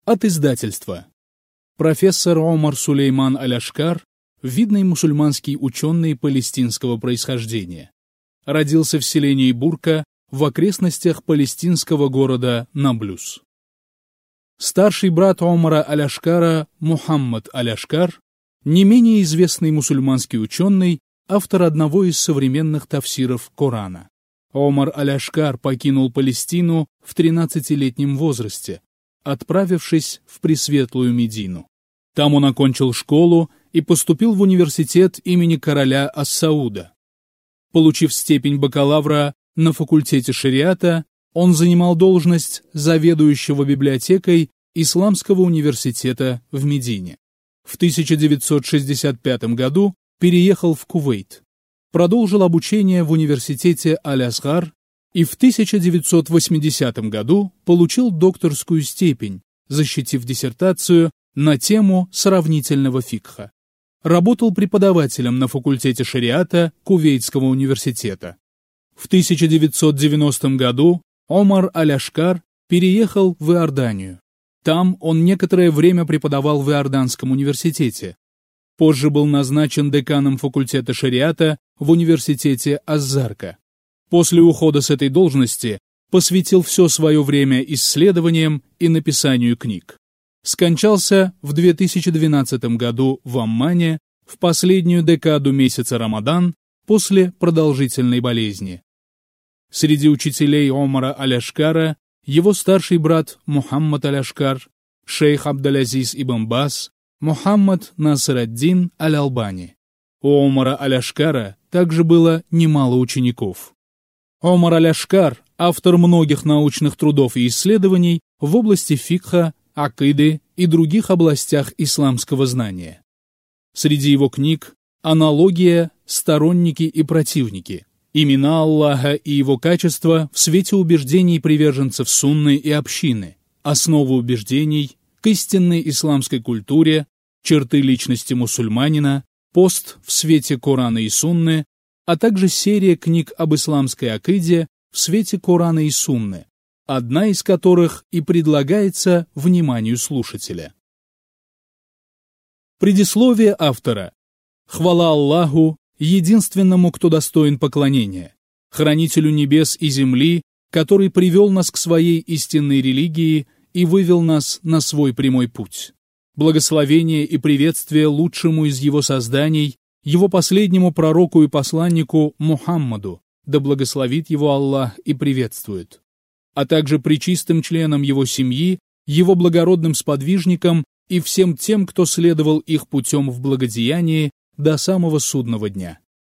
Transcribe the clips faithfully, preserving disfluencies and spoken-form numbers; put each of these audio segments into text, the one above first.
От издательства. Профессор Омар Сулейман Аль-Ашкар, видный мусульманский ученый палестинского происхождения. Родился в селении Бурка в окрестностях палестинского города Наблус. Старший брат Омара Аль-Ашкара, Мухаммад Аль-Ашкар, не менее известный мусульманский ученый, автор одного из современных тафсиров Корана. Омар Аль-Ашкар покинул Палестину в тринадцатилетнем возрасте, отправившись в Пресветлую Медину. Там он окончил школу и поступил в университет имени короля Ас-Сауда. Получив степень бакалавра на факультете шариата, он занимал должность заведующего библиотекой Исламского университета в Медине. В тысяча девятьсот шестьдесят пятом году переехал в Кувейт, продолжил обучение в университете Аль-Азгар и в тысяча девятьсот восьмидесятом году получил докторскую степень, защитив диссертацию на тему сравнительного фикха. Работал преподавателем на факультете шариата Кувейтского университета. В тысяча девятьсот девяностом году Омар Аль-Ашкар переехал в Иорданию. Там он некоторое время преподавал в Иорданском университете. Позже был назначен деканом факультета шариата в университете Аз-Зарка. После ухода с этой должности посвятил все свое время исследованиям и написанию книг. Скончался в две тысячи двенадцатом году в Аммане в последнюю декаду месяца Рамадан после продолжительной болезни. Среди учителей Омара Аль-Ашкара его старший брат Мухаммад Аль-Ашкар, шейх Абдалязиз ибн Баз, Мухаммад Наср ад-Дин Аль-Албани. У Омара Аль-Ашкара также было немало учеников. Омар Аль-Ашкар – автор многих научных трудов и исследований в области фикха, акиды и других областях исламского знания. Среди его книг «Аналогия», «Сторонники и противники», «Имена Аллаха и его качества в свете убеждений приверженцев сунны и общины», «Основы убеждений», «К истинной исламской культуре», «Черты личности мусульманина», «Пост в свете Корана и сунны», а также серия книг об исламской акиде в свете Корана и сунны, одна из которых и предлагается вниманию слушателя. Предисловие автора. Хвала Аллаху, единственному, кто достоин поклонения, хранителю небес и земли, который привел нас к своей истинной религии и вывел нас на свой прямой путь. Благословение и приветствие лучшему из его созданий, его последнему пророку и посланнику Мухаммаду, да благословит его Аллах и приветствует, а также пречистым членам его семьи, его благородным сподвижникам и всем тем, кто следовал их путем в благодеянии до самого судного дня.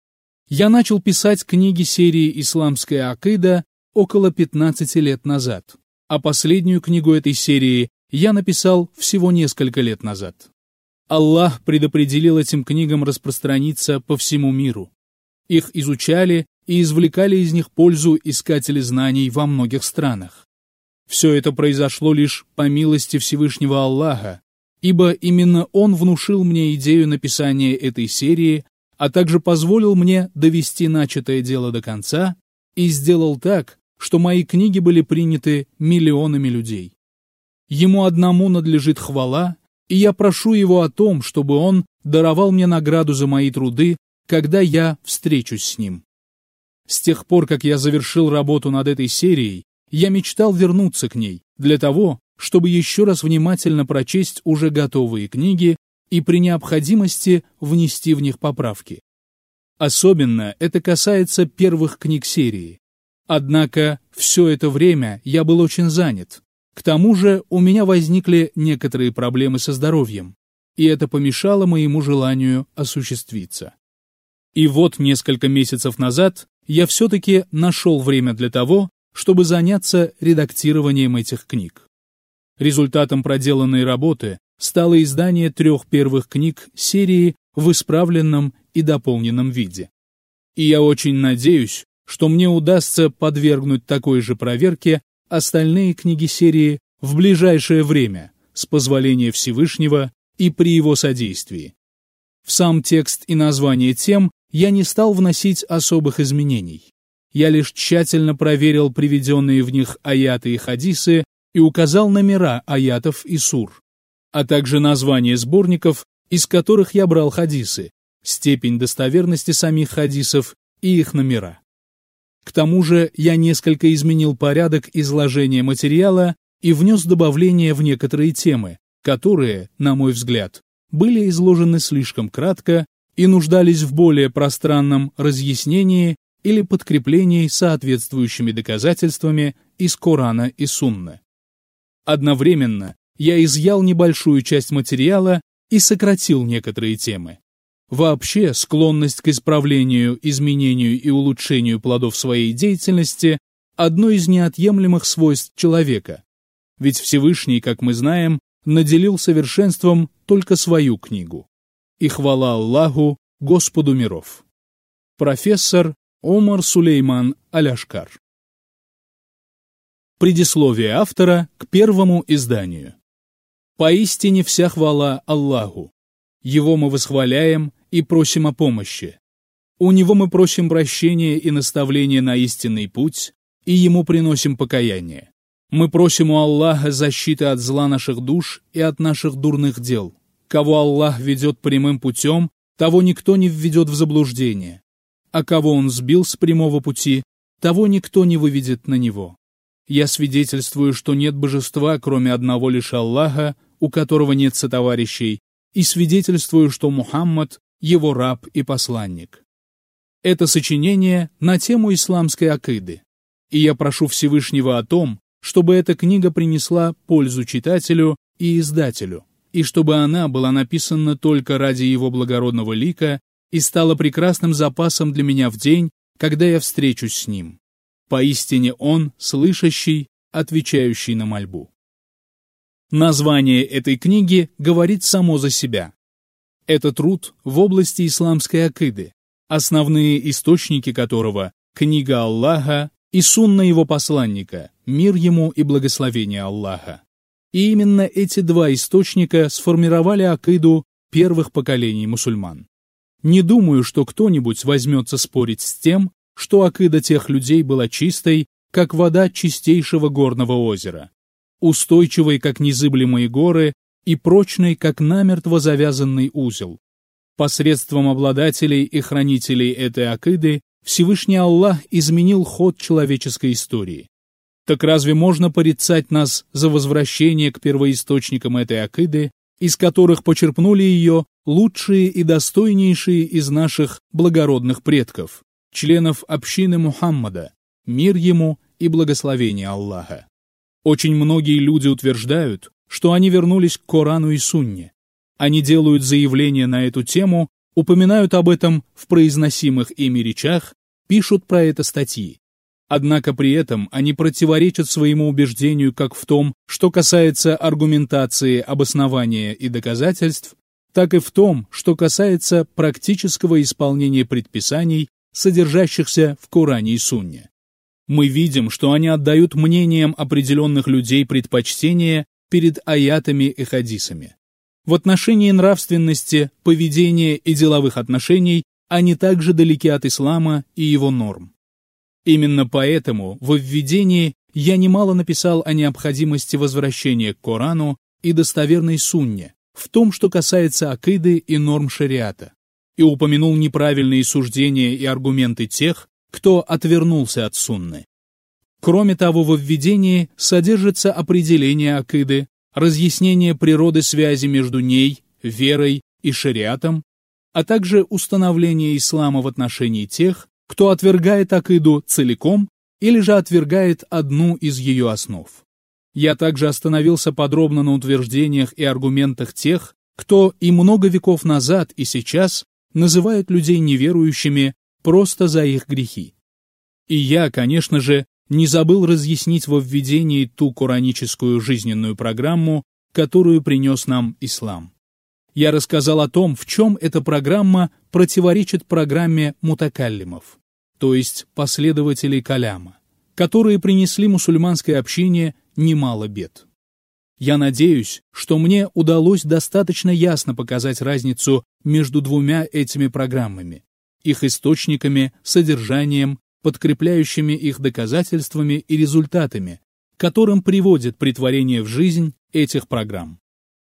Я начал писать книги серии «Исламская акида» около пятнадцати лет назад, а последнюю книгу этой серии я написал всего несколько лет назад. Аллах предопределил этим книгам распространиться по всему миру. Их изучали и извлекали из них пользу искатели знаний во многих странах. Все это произошло лишь по милости Всевышнего Аллаха, ибо именно Он внушил мне идею написания этой серии, а также позволил мне довести начатое дело до конца и сделал так, что мои книги были приняты миллионами людей. Ему одному надлежит хвала, и я прошу Его о том, чтобы Он даровал мне награду за мои труды, когда я встречусь с Ним. С тех пор, как я завершил работу над этой серией, я мечтал вернуться к ней, для того, чтобы еще раз внимательно прочесть уже готовые книги и при необходимости внести в них поправки. Особенно это касается первых книг серии. Однако все это время я был очень занят. К тому же у меня возникли некоторые проблемы со здоровьем, и это помешало моему желанию осуществиться. И вот несколько месяцев назад я все-таки нашел время для того, чтобы заняться редактированием этих книг. Результатом проделанной работы стало издание трех первых книг серии в исправленном и дополненном виде. И я очень надеюсь, что мне удастся подвергнуть такой же проверке остальные книги серии в ближайшее время, с позволения Всевышнего и при его содействии. В сам текст и название тем я не стал вносить особых изменений. Я лишь тщательно проверил приведенные в них аяты и хадисы и указал номера аятов и сур, а также названия сборников, из которых я брал хадисы, степень достоверности самих хадисов и их номера. К тому же я несколько изменил порядок изложения материала и внес добавления в некоторые темы, которые, на мой взгляд, были изложены слишком кратко и нуждались в более пространном разъяснении или подкреплении соответствующими доказательствами из Корана и Сунны. Одновременно я изъял небольшую часть материала и сократил некоторые темы. Вообще, склонность к исправлению, изменению и улучшению плодов своей деятельности – одно из неотъемлемых свойств человека. Ведь Всевышний, как мы знаем, наделил совершенством только свою книгу. И хвала Аллаху, Господу миров. Профессор Омар Сулейман Аль-Ашкар. Предисловие автора к первому изданию. Поистине вся хвала Аллаху. Его мы восхваляем и просим о помощи. У Него мы просим прощения и наставления на истинный путь, и Ему приносим покаяние. Мы просим у Аллаха защиты от зла наших душ и от наших дурных дел. Кого Аллах ведет прямым путем, того никто не введет в заблуждение. А кого Он сбил с прямого пути, того никто не выведет на него. Я свидетельствую, что нет божества, кроме одного лишь Аллаха, у которого нет сотоварищей, и свидетельствую, что Мухаммад – его раб и посланник. Это сочинение на тему исламской акиды, и я прошу Всевышнего о том, чтобы эта книга принесла пользу читателю и издателю, и чтобы она была написана только ради его благородного лика и стала прекрасным запасом для меня в день, когда я встречусь с ним. Поистине он слышащий, отвечающий на мольбу. Название этой книги говорит само за себя. Это труд в области исламской акиды, основные источники которого – книга Аллаха и сунна его посланника, мир ему и благословение Аллаха. И именно эти два источника сформировали акиду первых поколений мусульман. Не думаю, что кто-нибудь возьмется спорить с тем, что акида тех людей была чистой, как вода чистейшего горного озера, устойчивой, как незыблемые горы, и прочной, как намертво завязанный узел. Посредством обладателей и хранителей этой акиды Всевышний Аллах изменил ход человеческой истории. Так разве можно порицать нас за возвращение к первоисточникам этой акиды, из которых почерпнули ее лучшие и достойнейшие из наших благородных предков, членов общины Мухаммада, мир ему и благословение Аллаха? Очень многие люди утверждают, что они вернулись к Корану и Сунне. Они делают заявления на эту тему, упоминают об этом в произносимых ими речах, пишут про это статьи. Однако при этом они противоречат своему убеждению как в том, что касается аргументации, обоснования и доказательств, так и в том, что касается практического исполнения предписаний, содержащихся в Коране и Сунне. Мы видим, что они отдают мнениям определенных людей предпочтение перед аятами и хадисами. В отношении нравственности, поведения и деловых отношений они также далеки от ислама и его норм. Именно поэтому во введении я немало написал о необходимости возвращения к Корану и достоверной сунне в том, что касается акиды и норм шариата, и упомянул неправильные суждения и аргументы тех, кто отвернулся от сунны. Кроме того, во введении содержится определение акиды, разъяснение природы связи между ней, верой и шариатом, а также установление ислама в отношении тех, кто отвергает акиду целиком или же отвергает одну из ее основ. Я также остановился подробно на утверждениях и аргументах тех, кто и много веков назад и сейчас называет людей неверующими просто за их грехи. И я, конечно же, не забыл разъяснить во введении ту кораническую жизненную программу, которую принес нам ислам. Я рассказал о том, в чем эта программа противоречит программе мутакаллимов, то есть последователей каляма, которые принесли мусульманской общине немало бед. Я надеюсь, что мне удалось достаточно ясно показать разницу между двумя этими программами, их источниками, содержанием, подкрепляющими их доказательствами и результатами, которым приводит претворение в жизнь этих программ.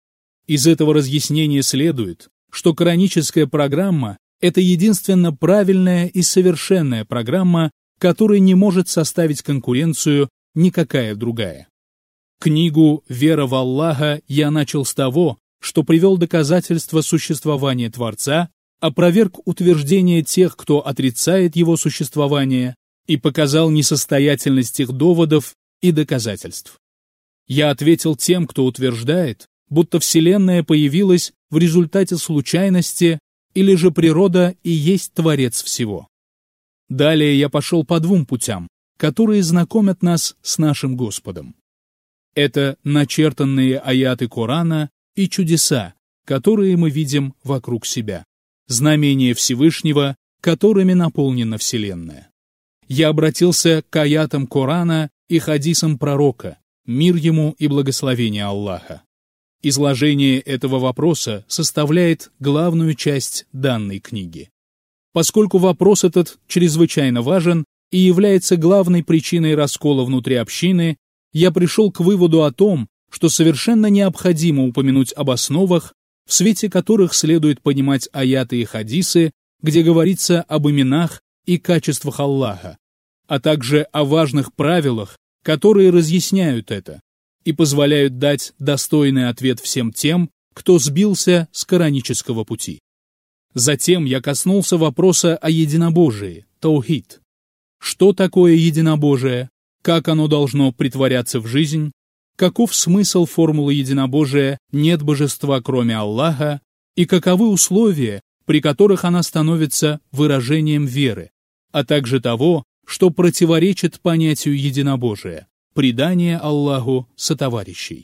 Из этого разъяснения следует, что кораническая программа – это единственно правильная и совершенная программа, которой не может составить конкуренцию никакая другая. Книгу «Вера в Аллаха» я начал с того, что привел доказательства существования Творца, опроверг утверждения тех, кто отрицает его существование, и показал несостоятельность их доводов и доказательств. Я ответил тем, кто утверждает, будто Вселенная появилась в результате случайности или же природа и есть Творец всего. Далее я пошел по двум путям, которые знакомят нас с нашим Господом. Это начертанные аяты Корана и чудеса, которые мы видим вокруг себя, знамения Всевышнего, которыми наполнена Вселенная. Я обратился к аятам Корана и хадисам пророка, мир ему и благословение Аллаха. Изложение этого вопроса составляет главную часть данной книги. Поскольку вопрос этот чрезвычайно важен и является главной причиной раскола внутри общины, я пришел к выводу о том, что совершенно необходимо упомянуть об основах, в свете которых следует понимать аяты и хадисы, где говорится об именах и качествах Аллаха, а также о важных правилах, которые разъясняют это и позволяют дать достойный ответ всем тем, кто сбился с коранического пути. Затем я коснулся вопроса о единобожии, таухид. Что такое единобожие? Как оно должно претворяться в жизнь? Каков смысл формулы единобожия «нет божества, кроме Аллаха» и каковы условия, при которых она становится выражением веры, а также того, что противоречит понятию единобожия – предание Аллаху сотоварищей.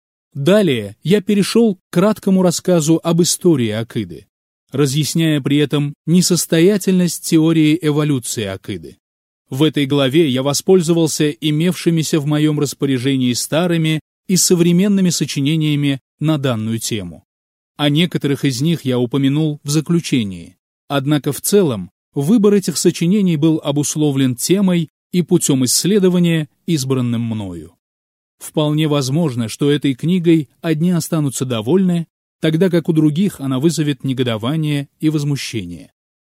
Далее я перешел к краткому рассказу об истории акиды, разъясняя при этом несостоятельность теории эволюции акиды. В этой главе я воспользовался имевшимися в моем распоряжении старыми и современными сочинениями на данную тему. О некоторых из них я упомянул в заключении, однако в целом выбор этих сочинений был обусловлен темой и путем исследования, избранным мною. Вполне возможно, что этой книгой одни останутся довольны, тогда как у других она вызовет негодование и возмущение.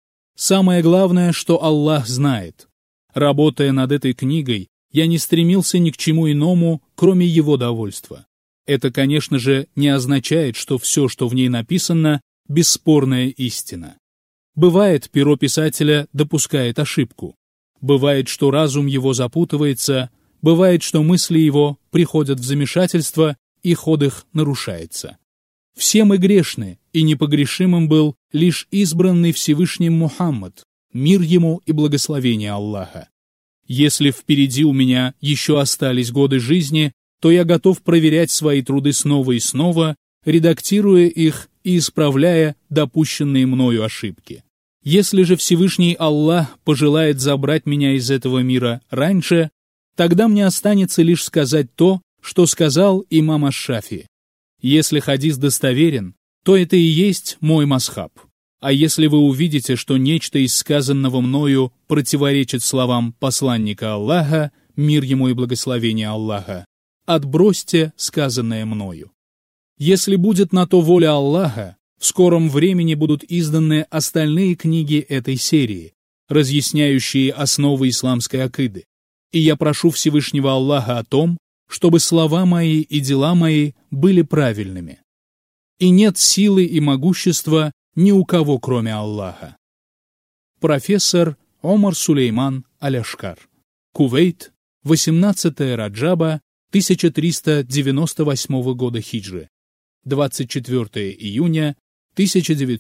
Самое главное, что Аллах знает. Работая над этой книгой, я не стремился ни к чему иному, кроме его довольства. Это, конечно же, не означает, что все, что в ней написано, бесспорная истина. Бывает, перо писателя допускает ошибку. Бывает, что разум его запутывается, бывает, что мысли его приходят в замешательство, и ход их нарушается. Все мы грешны, и непогрешимым был лишь избранный Всевышним Мухаммад, мир ему и благословение Аллаха. Если впереди у меня еще остались годы жизни, то я готов проверять свои труды снова и снова, редактируя их и исправляя допущенные мною ошибки. Если же Всевышний Аллах пожелает забрать меня из этого мира раньше, тогда мне останется лишь сказать то, что сказал имам аш-Шафи. Если хадис достоверен, то это и есть мой мазхаб. А если вы увидите, что нечто из сказанного мною противоречит словам посланника Аллаха, мир ему и благословение Аллаха, отбросьте сказанное мною. Если будет на то воля Аллаха, в скором времени будут изданы остальные книги этой серии, разъясняющие основы исламской акиды, и я прошу Всевышнего Аллаха о том, чтобы слова мои и дела мои были правильными. И нет силы и могущества ни у кого, кроме Аллаха. Профессор Омар Сулейман Аль-Ашкар. Кувейт, восемнадцатое Раджаба тысяча триста девяносто восьмого года хиджры, двадцать четвёртое июня тысяча девятьсот